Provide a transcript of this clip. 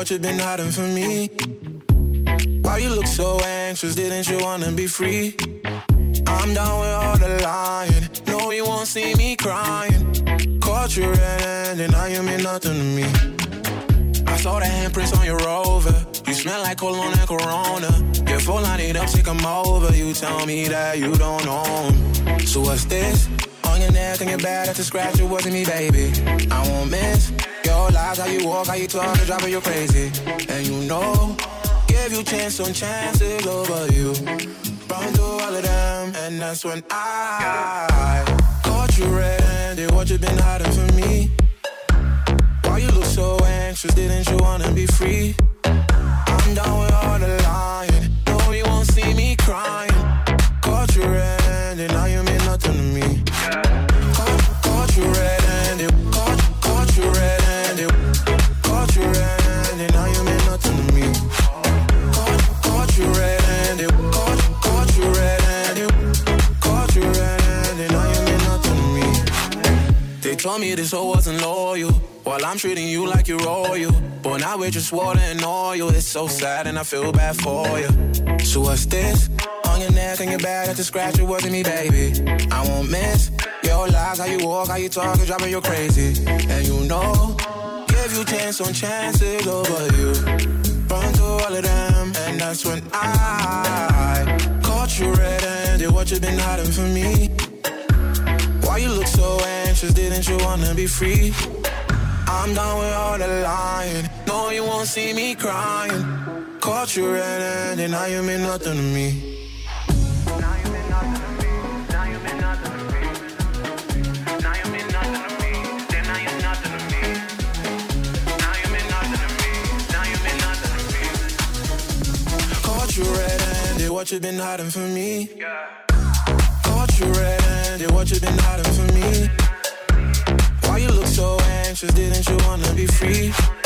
what you been hiding from me? Why you look so anxious, didn't you wanna be free? I'm down with all the lying, no you won't see me crying. Caught you red-handed, now you mean nothing to me. I saw the handprints on your Rover, you smell like cologne and Corona. Your phone line it up, say come over, you tell me that you don't own. So what's this? On your neck and your back, that's a scratch, it wasn't me, baby. I won't miss your lies, how you walk, how you talk, it's driving you crazy. And you know, give you chance on chances over you. Run through all of them, and that's when I caught you red-handed, what you been hiding from me? Why you look so anxious, didn't you wanna be free? I'm down with all the lying, no you won't see me crying. Caught you red-handed, now you mean nothing to me. Caught you red-handed, caught you red-handed, caught you red-handed, now you mean nothing to me. Caught you red-handed, caught you red-handed, caught you red-handed, now you mean nothing to me. They told me this hoe wasn't loyal, while I'm treating you like you're royal. But now we're just water and oil, it's so sad and I feel bad for you. So what's this? On your neck and your back, that's a scratch, it wasn't me, baby. I won't miss your lies, how you walk, how you talk, it's driving you crazy. And you know, give you chance on chances over you. Run through all of them, and that's when I caught you red-handed, what you been hiding from me? Why you look so anxious, didn't you wanna be free? I'm done with all the lying, no you won't see me crying. Caught you red-handed, now you mean nothing to me. You red-handed, what you been hiding from me? Caught you red-handed, what you been hiding from me? Why you look so anxious, didn't you wanna be free?